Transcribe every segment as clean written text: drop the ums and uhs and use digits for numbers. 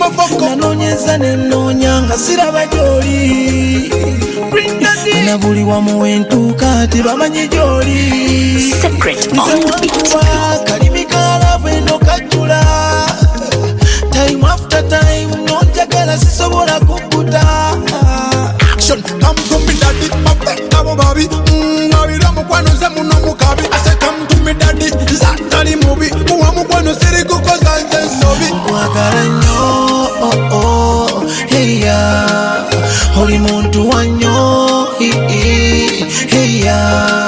nanonyeza nenonya nga siraba gyoli na buli wamu wentuuka tebamanyi gyoli nzewakuba kalimi kalavu eno kajjula time after time nonjagala sisobola kukkuta action come to me daddy abo babi ngabira mukwano ze muno mukabi ase come to me daddy zatali mubi muwa mukwano siri kukoza nze nsobi nkwagala nnyo heya oli muntu wannyo heya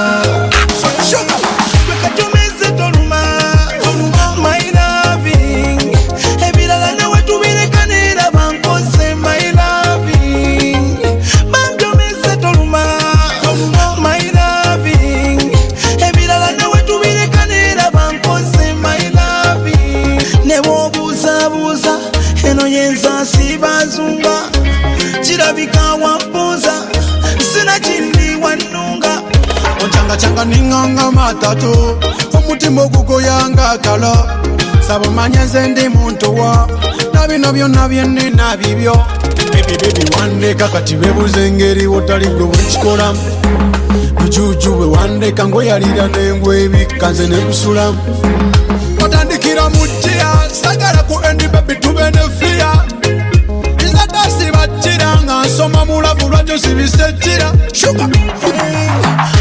wekatumize toluma my loving ebirala nawe tubirekanira bankoze my loving bantumize toluma my loving ebirala nawe tubirekanira bankoze my loving nebobuuzabuuza eno yenza sibazunga kirabika wampuuza sina kindi wannunga oncangacanga ninganga matatu omutima ogugoyanga kala sabamanya nze ndi muntu wa nabino byonna byenina bibyo bebi wandeka kati bebuze engeri wotali gwe wekikolamu bujuju bwe wandeka ngoyalira nengwe ebikka nze nekusulamu watandikira mujjiya sagala ku endi bebi tubenefiya izadasi bajjira nga nsoma mulavu lwajjo sibisekira shuga